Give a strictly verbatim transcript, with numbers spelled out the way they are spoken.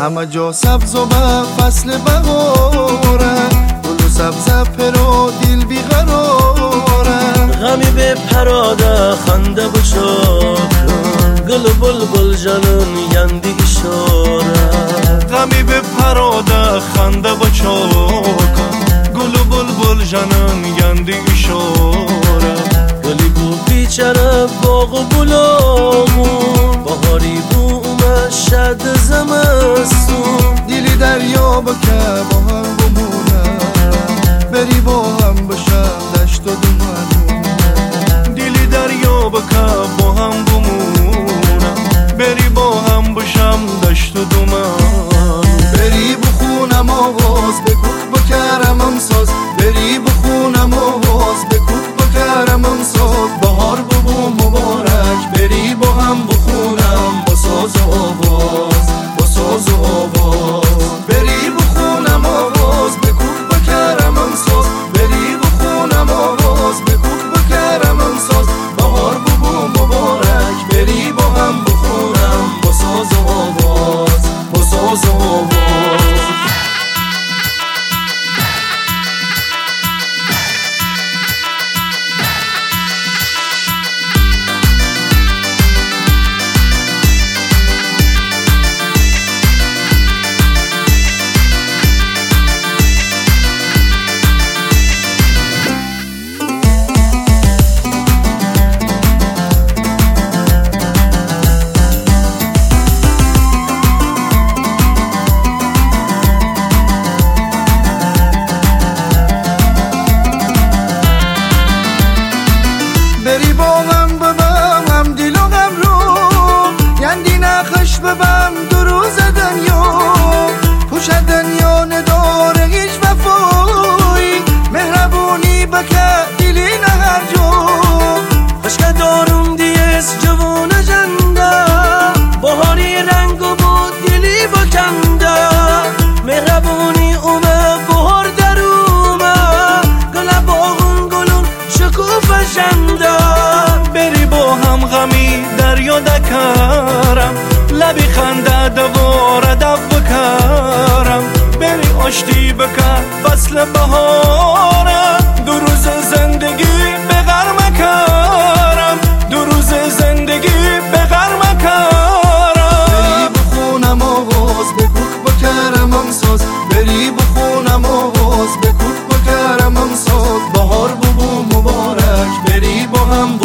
همه جا سبز و به فصل بهاره، گل و سبز پرو دل بیقراره. غمی به پراده خنده بچار گل و بلبل جانم یندی اشاره. غمی به پراده خنده بچار گل و بلبل جانم یندی اشاره. گلی بو بیچاره باغ و گلامون، بهاری بو اومد شد زمستون. دلی دریا بکه با هم بمونه، بری با هم بشم دشت و دومنونه. دلی دریا بکه با هم بمونه، بری با هم بشم دشت و دومن. بری بخونم آواز بکوک بکرم امساز، بری بخونم آواز بکوک بکرم امساز. بهار ببو مبارک، بری با هم بخونم با ساز و آواز، با ساز و آواز. بری بخونم آواز بکوک بکرم امساز، بری بخونم آواز بکوک بکرم امساز. بهار ببو مبارک، بری با هم بخونم با ساز و آواز، با ساز و آواز. بری با غم ببم هم دل و غم رو، یندی نخش ببم دو روز دنیا. پوش دنیا نداره هیچ وفایی، مهربونی بکه دلی نه هر جا. خشک دارم دیس جوان جنده، بهاری رنگ و بود دلی بکنده. مهربونی اومه بهار در اومه، گل باغون گلون شکوف جنده. بری با هم غمی دریا دکرم، لبی خنده دواره دو بکرم. بری آشتی بکر فصل بهاره، دو روز زندگی به غرم کرم، دو روز زندگی به غرم کرم. بری بخونم آواز بکوک بکرم امساز، بری بخونم آواز بکوک بکرم امساز. بهار ببو مبارک، بری با هم